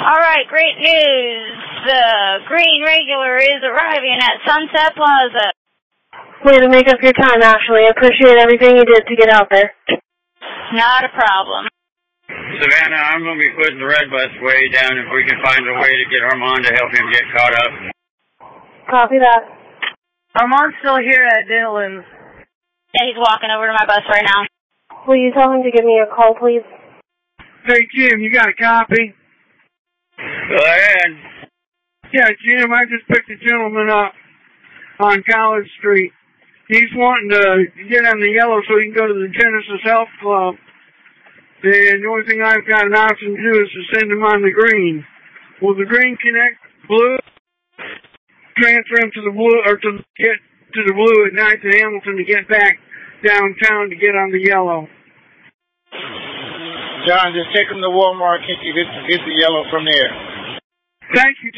All right, great news. The green regular is arriving at Sunset Plaza. Way to make up your time, Ashley. I appreciate everything you did to get out there. Not a problem. Savannah, I'm going to be putting the red bus way down if we can find a way to get Armand to help him get caught up. Copy that. Armand's still here at Dylan's. Yeah, he's walking over to my bus right now. Will you tell him to give me a call, please? Hey, Jim, you got a copy? Go ahead. Yeah, Jim, I just picked a gentleman up on College Street. He's wanting to get on the yellow so he can go to the Genesis Health Club. And the only thing I've got an option to do is to send him on the green. Will the green connect blue? Transfer him to the blue, or to get to the blue at night to Hamilton to get back downtown to get on the yellow. John, just take him to Walmart and get the yellow from there. Thank you, T.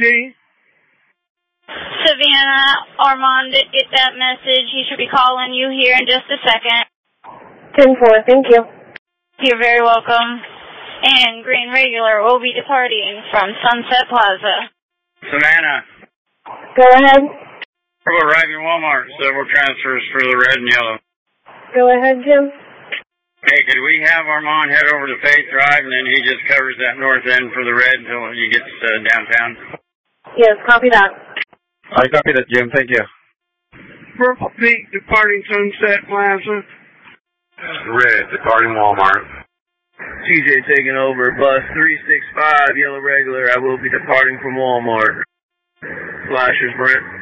Savannah, Armand did get that message. He should be calling you here in just a second. 10-4, thank you. You're very welcome. And green regular will be departing from Sunset Plaza. Savannah. Go ahead. We're arriving at Walmart. Several transfers for the red and yellow. Go ahead, Jim. Hey, could we have Armand head over to Faith Drive and then he just covers that north end for the red until he gets downtown? Yes, copy that. I copy that, Jim. Thank you. Purple Peak departing Sunset Plaza. Red departing Walmart. TJ taking over bus 365, yellow regular. I will be departing from Walmart. Flashers, Brent.